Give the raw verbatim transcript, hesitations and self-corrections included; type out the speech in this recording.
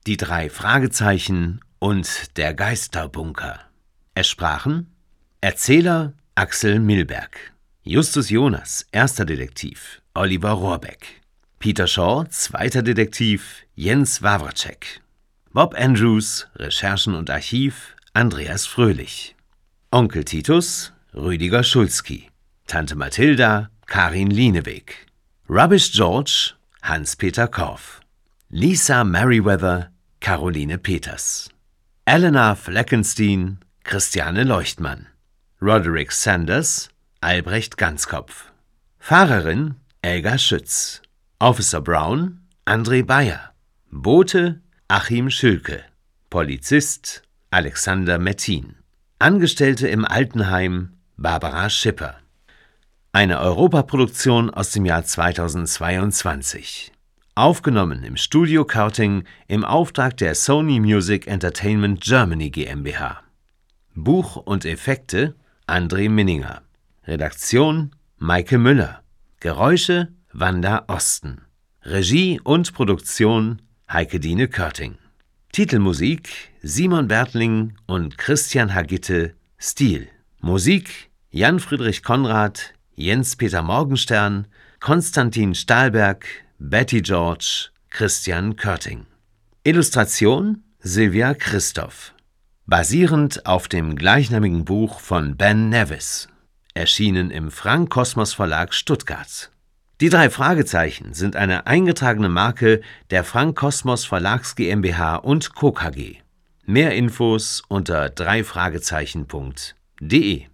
Die drei Fragezeichen und der Geisterbunker. Es sprachen Erzähler Axel Milberg, Justus Jonas, erster Detektiv, Oliver Rohrbeck, Peter Shaw, zweiter Detektiv, Jens Wawrczeck, Bob Andrews, Recherchen und Archiv, Andreas Fröhlich, Onkel Titus, Rüdiger Schulzky, Tante Mathilda, Karin Lieneweg, Rubbish George, Hans-Peter Korff, Lisa Merriweather, Caroline Peters, Elena Fleckenstein, Christiane Leuchtmann, Roderick Sanders, Albrecht Ganzkopf, Fahrerin Elga Schütz, Officer Brown, André Bayer, Bote Achim Schülke, Polizist Alexander Mettin, Angestellte im Altenheim Barbara Schipper. Eine Europaproduktion aus dem Jahr zweitausendzweiundzwanzig. Aufgenommen im Studio Körting im Auftrag der Sony Music Entertainment Germany GmbH. Buch und Effekte André Minninger. Redaktion Maike Müller. Geräusche Wanda Osten. Regie und Produktion Heike-Dine Körting. Titelmusik Simon Bertling und Christian Hagitte, Stil. Musik Jan Friedrich Konrad, Jens-Peter Morgenstern, Konstantin Stahlberg, Betty George, Christian Körting. Illustration Silvia Christoph. Basierend auf dem gleichnamigen Buch von Ben Nevis. Erschienen im Frank Kosmos Verlag Stuttgart. Die drei Fragezeichen sind eine eingetragene Marke der Frank Kosmos Verlags GmbH und Co. KG. Mehr Infos unter drei fragezeichen punkt de.